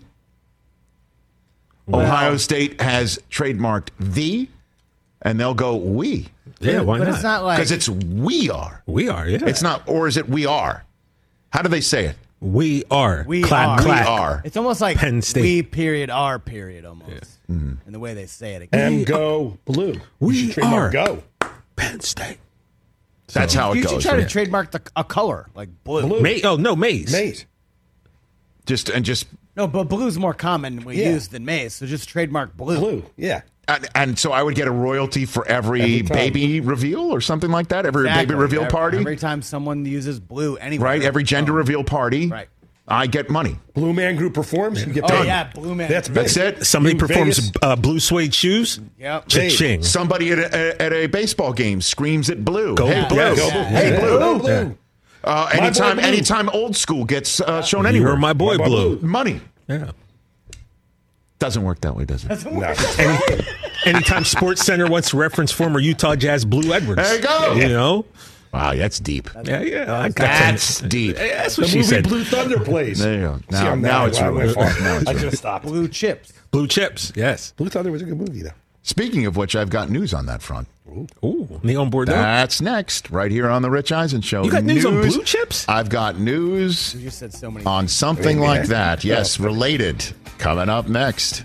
Ohio State has trademarked the, and they'll go we. Yeah, why but not? it's not like Because it's we are. we are, yeah. It's not, or is it we are? How do they say it? we are. we clap, are. clap. We are. It's almost like Penn State. we period are period almost, in the way they say it. And go blue. We You should trademark are. go. Penn State. That's how it You goes. should try to right? trademark the, a color like blue. Blue. May- oh, no, maize. Maize. Just and just No, but blue's more common we Yeah. use than maize, so just trademark blue. Blue. Yeah. and, and so I would get a royalty for every, Every time. baby reveal or something like that. Every Exactly. baby reveal Every- party, Every time someone uses blue anywhere. right? Every gender Oh. reveal party, Right. I get money. Blue Man Group performs. You get Oh, paid. yeah, blue man. That's big. That's it. Somebody In performs Vegas. uh, blue suede shoes. Yep. Cha-ching. Somebody at a, at a baseball game screams at blue. Go hey, Blue. blue. Yeah, go blue. Hey, Yeah, blue. go blue. Yeah. Uh, My boy anytime, Blue. anytime old school gets uh, shown anywhere. You're my boy, My boy Blue. Blue. Money. Yeah. Doesn't work that way, does it? No. Any, anytime Sports Center wants to reference former Utah Jazz Blue Edwards. There you go. You know? Wow, that's deep. Yeah, yeah. I got That's some- deep. Hey, That's The what she movie said. Blue Thunder plays. There you go. See, Now, I'm now mad. it's Wow, ruined. my fault. Now it's I ruined. should have stopped. Blue chips. Blue chips, yes. Blue Thunder was a good movie, though. Speaking of which, I've got news on that front. Ooh, Neon Bordeaux. That's next, right here on the Rich Eisen Show. You got news on blue chips? I've got news You just said so many. on something like that. Yes, related. Coming up next.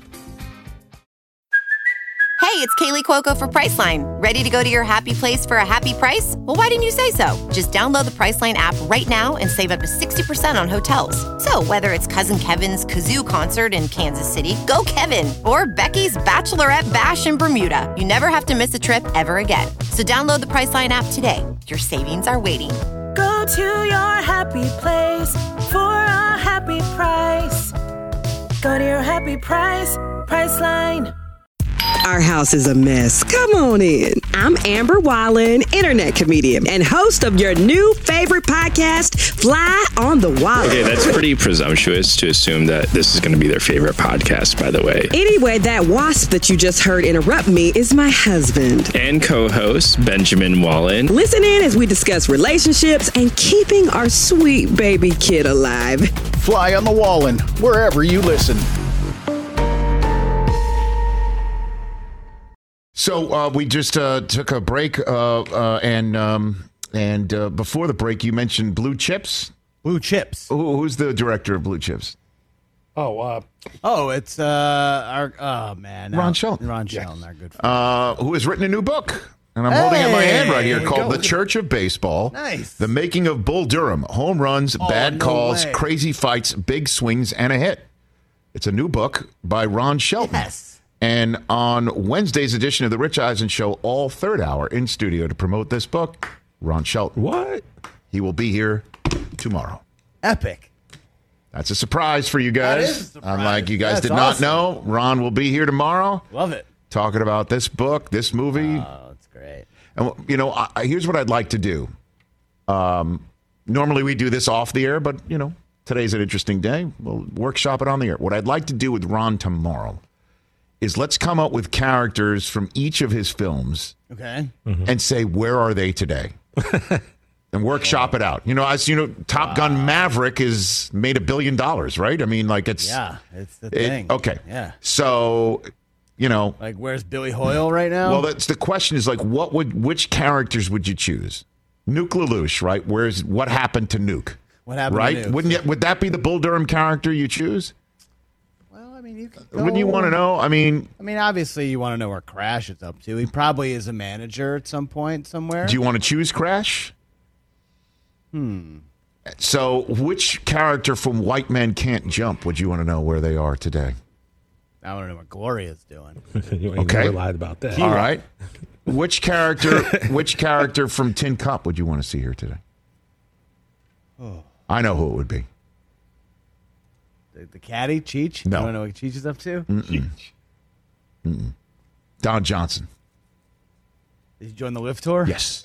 Hey, it's Kaylee Cuoco for Priceline. Ready to go to your happy place for a happy price? Well, why didn't you say so? Just download the Priceline app right now and save up to sixty percent on hotels. So whether it's Cousin Kevin's Kazoo concert in Kansas City, go Kevin, or Becky's Bachelorette Bash in Bermuda, you never have to miss a trip ever again. So download the Priceline app today. Your savings are waiting. Go to your happy place for a happy price. Go to your happy price, Priceline. Our house is a mess. Come on in. I'm Amber Wallen, internet comedian and host of your new favorite podcast, Fly on the Wall. Okay, that's pretty presumptuous to assume that this is going to be their favorite podcast, by the way. Anyway, that wasp that you just heard interrupt me is my husband. And co-host Benjamin Wallen. Listen in as we discuss relationships and keeping our sweet baby kid alive. Fly on the Wallen, wherever you listen. So uh, we just uh, took a break, uh, uh, and um, and uh, before the break, you mentioned Blue Chips. Blue Chips. Who, who's the director of Blue Chips? Oh, uh, Oh, it's uh our oh man. Ron Al- Shelton. Ron Shelton, our good friend. Uh, who has written a new book, and I'm holding it in my hand right here, Hey, called go. The Church of Baseball. Nice. The Making of Bull Durham: Home Runs, Oh, Bad no Calls, way. Crazy Fights, Big Swings, and a Hit. It's a new book by Ron Shelton. Yes. And on Wednesday's edition of the Rich Eisen Show, all third hour in studio to promote this book, Ron Shelton. What? He will be here tomorrow. Epic. That's a surprise for you That guys. is a surprise. Unlike you guys That's did not awesome. know, Ron will be here tomorrow Love it. talking about this book, this movie. Oh, it's great. And, you know, I, I- here's what I'd like to do. Um, normally we do this off the air, but, you know, Today's an interesting day. We'll workshop it on the air. What I'd like to do with Ron tomorrow is let's come up with characters from each of his films Okay. and say, where are they today? And workshop it out. You know, as you know, Top Gun Maverick is made a billion dollars, right? I mean, like it's Yeah, it's the it- thing. okay. Yeah. So, you know, Like, where's Billy Hoyle right now? well, that's the question is like, what would which characters would you choose? Nuke Lelouch, right? Where's what happened to Nuke? What happened to right? Nuke? Wouldn't you, would that be the Bull Durham character you choose? Well, I mean, you could Wouldn't you want to know? I mean, I mean, obviously, you want to know where Crash is up to. He probably is a manager at some point somewhere. do you want to choose Crash? Hmm. So, which character from White Men Can't Jump would you want to know where they are today? I want to know what Gloria's doing. You ain't Okay. never lied about that. All right. Which character? Which character from Tin Cup would you want to see here today? Oh. I know who it would be. The, the caddy, Cheech? No. You want to know what Cheech is up to? Mm-mm. Mm-mm. Don Johnson. Did he join the lift tour? Yes.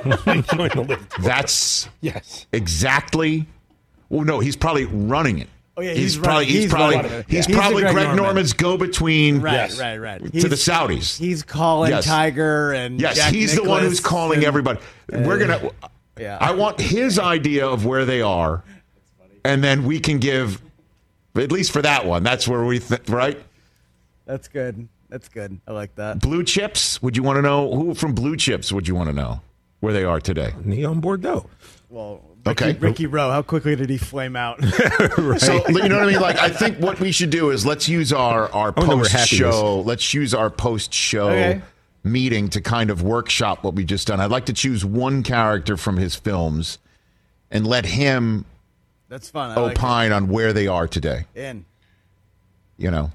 That's yes. exactly. Well, no, he's probably running it. Oh, yeah, he's, he's probably running- he's, he's probably running it. he's Yeah. probably He's the Greg, Greg Norman. Norman's go between Right, yes, right, right. to He's- the Saudis. He's calling Yes. Tiger and Yes, Jack he's the one who's Nicklaus calling and- everybody. We're gonna. Yeah. I want his idea of where they are, and then we can give, at least for that one. That's where we th- right. That's good. That's good. I like that. Blue Chips. Would you want to know who from Blue Chips? Would you want to know where they are today? Neon Bordeaux. Well, Ricky, Okay. Ricky Rowe, how quickly did he flame out? So you know what I mean? Like, I think what we should do is let's use our our I know where post Happy show. Let's use our post show Okay. meeting to kind of workshop what we just done. I'd like to choose one character from his films and let him That's fun. I like opine on where they are today. it. In. You know.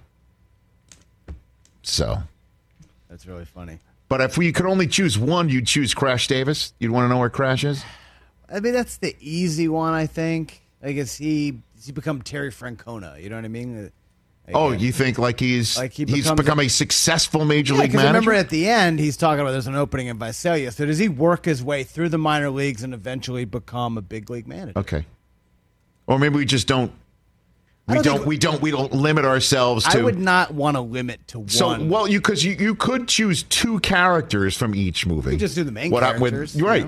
So, That's really funny. but if we could only choose one, you'd choose Crash Davis. You'd want to know where Crash is. I mean, that's the easy one, I think. Like, is he, does he become Terry Francona? You know what I mean? Like, Oh, you think like he's Like he he's becomes become a- a, successful major Yeah, league 'cause manager? remember at the end, he's talking about there's an opening in Visalia. So does he work his way through the minor leagues and eventually become a big league manager? Okay. Or maybe we just don't. I We don't don't. think- we don't. We don't limit ourselves to. I would not want to limit to one. So well, you because you, you could choose two characters from each movie. You just do the main What I- characters, with, you're you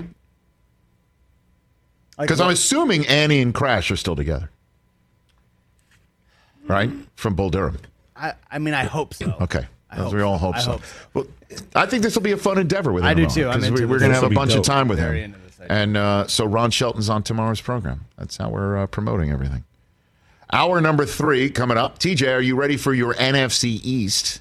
right. know? Like Because I'm what- assuming Annie and Crash are still together, right? From Bull Durham. I, I mean, I hope so. Okay. I As hope we all so. hope I so. hope Well, I think this will be a fun endeavor with him. I do tomorrow, too. I'm 'cause into we, we're this. going to have a This'll be bunch dope. of time with Very him. into this, I And uh, so Ron Shelton's on tomorrow's program. That's how we're uh, promoting everything. Hour number three coming up. T J, are you ready for your N F C East?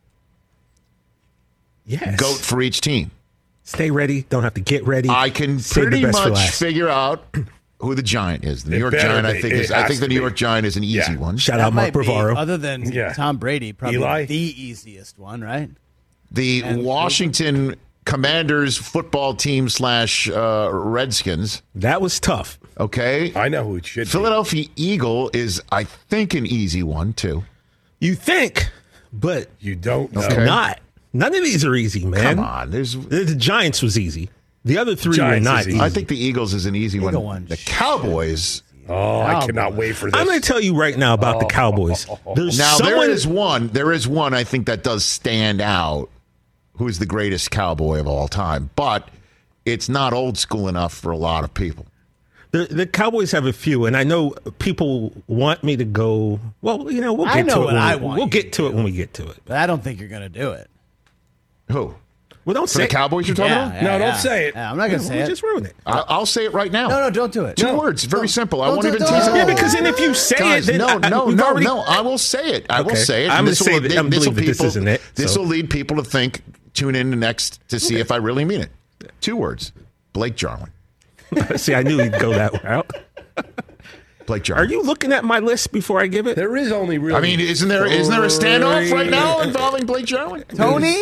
Yes. Goat for each team. Stay ready. Don't have to get ready. I can Save the pretty best for much last. figure out who the Giant is. The New It York better Giant, I be. think, It is. I has think the to New be. York Giant is an easy Yeah. one. Shout that out Mark might be, Bavaro. other than Yeah. Tom Brady, probably Eli? the easiest one, right? The And- Washington Commanders football team slash uh, Redskins. That was tough. Okay. I know who it should Philadelphia Eagle is, I think, an easy one, too. You think, but be. You don't know. Okay. not. None of these are easy, man. Come on. There's. The, the Giants was easy. The other three Giants were not is easy. easy. I think the Eagles is an easy Eagle one. one. The Cowboys. Oh, I Cowboys. cannot wait for this. I'm going to tell you right now about the Cowboys. There's Now, someone, there is one. There is one I think that does stand out. Who's the greatest Cowboy of all time? But it's not old school enough for a lot of people. The, the Cowboys have a few, and I know people want me to go. Well, you know, we'll I get know to it. what When I we, want we'll you get to it when we get to it. But I don't think you're going to do it. Who? Well, don't For say the Cowboys you're talking Yeah, about? yeah, No, don't yeah. say it. Yeah, I'm not going to We say it. just ruin it. I- I'll say it right now. No, no, don't do it. Two No. words. Very Don't- simple. I don't won't do- even don't- tease it. Yeah, because then if you say Guys, it, then no, I- no, we've no, already- no. I will say it. I will Okay. say it. I'm And gonna this say will- that- I'm this will believe that this people- isn't it, This so. will lead people to think, tune in to next to see if I really mean it. Two words. Blake Jarwin. See, I knew he'd go that route. Blake Jarwin. Are you looking at my list before I give it? There is only really. I mean, isn't there isn't there a standoff right now involving Blake Jarwin? Tony?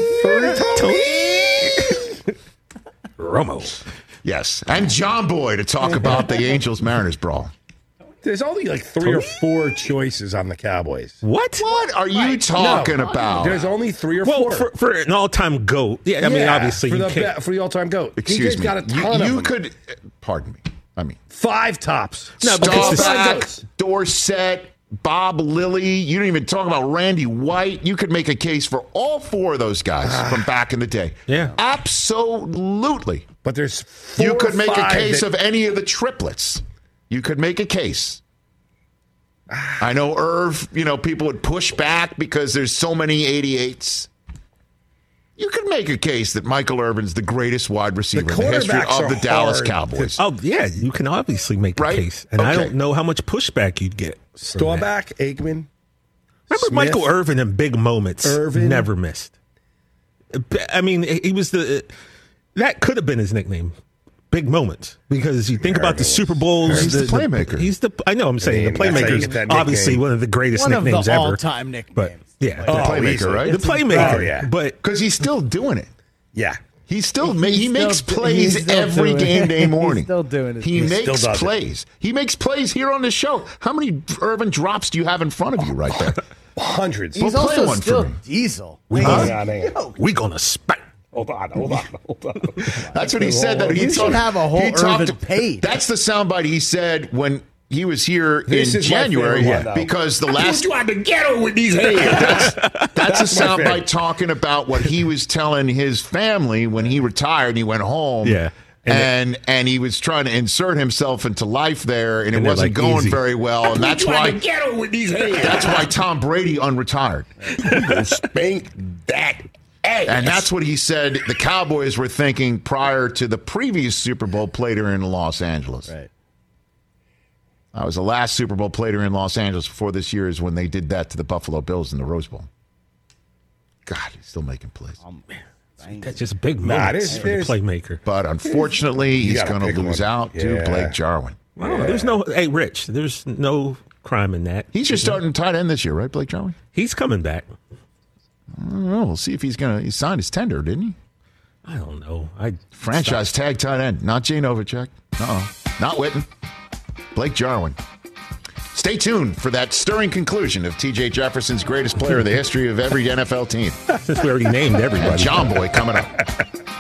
Romo. Yes, and John Boy to talk about the Angels Mariners brawl. There's only like three or four choices on the Cowboys. What? What are you talking No, about? There's only three or Well, four. for, for an all-time GOAT. Yeah, I mean, Yeah, obviously for you the can't. be- for the all-time goat. Excuse T J's me. got a You- ton you of them. could, pardon me. I mean, five tops. No, Staubach, Dorsett, Bob Lilly. You don't even talk about Randy White. You could make a case for all four of those guys from back in the day. Yeah. Absolutely. But there's You could make a case that- of any of the triplets. You could make a case. I know Irv, you know, people would push back because there's so many eighty-eights. You could make a case that Michael Irvin's the greatest wide receiver in the history of the Dallas Cowboys. Oh, yeah, you can obviously make Right? a case. And I Okay. don't know how much pushback you'd get. from that. Staubach, Aikman. Remember Smith, Michael Irvin in big moments. Irvin. Never missed. I mean, he was the. That could have been his nickname. Big moments. Because you think about the Super Bowls. He's the playmaker. he's the. I know, I'm saying I mean, the that's how you playmaker get is that obviously nickname. one of the greatest One of nicknames the ever. all-time nicknames. But yeah, The Oh, playmaker, easily. right? the playmaker. Oh, yeah. But Because he's still doing it. Yeah. He's still ma- He's he still makes do- plays he's still every doing game it. day He's morning. still doing it. He He still makes does it. plays. He makes plays here on this show. How many Irvin drops do you have in front of you right there? Hundreds. He's Well, play also one for still me. Diesel. we Hang gonna, on, hang on. we gonna spank. Hold on, hold on, hold on. That's what he said. That he You should talked- have a whole he talked- Irvin page. That's the soundbite he said when he was here This in is my January favorite one, though. because the last I to ghetto with these hands. that's, that's a That's my soundbite favorite. talking about what he was telling his family when he retired and he went home. Yeah. And and, he was trying to insert himself into life there, and, And it they're wasn't like, going easy. very well. And that's why to ghetto with these hands. that's why Tom Brady unretired. We gonna spank that ass. And that's what he said the Cowboys were thinking prior to the previous Super Bowl played here in Los Angeles. Right. That was the last Super Bowl played here in Los Angeles before this year is when they did that to the Buffalo Bills in the Rose Bowl. God, he's still making plays. That's just big Nah, moments this- for the this- playmaker. But unfortunately, he's gotta going to pick lose one. out to Yeah. Blake Jarwin. Well, there's no. Hey, Rich, there's no crime in that. He's just starting tight end this year, right, Blake Jarwin? He's coming back. I don't know. We'll see if he's going to. He signed his tender, didn't he? I don't know. I Franchise tag tight end, not Jay Novacek. Uh-oh. Not Witten. Blake Jarwin. Stay tuned for that stirring conclusion of T J Jefferson's greatest player in the history of every N F L team. Since we already named everybody. John Boy coming up.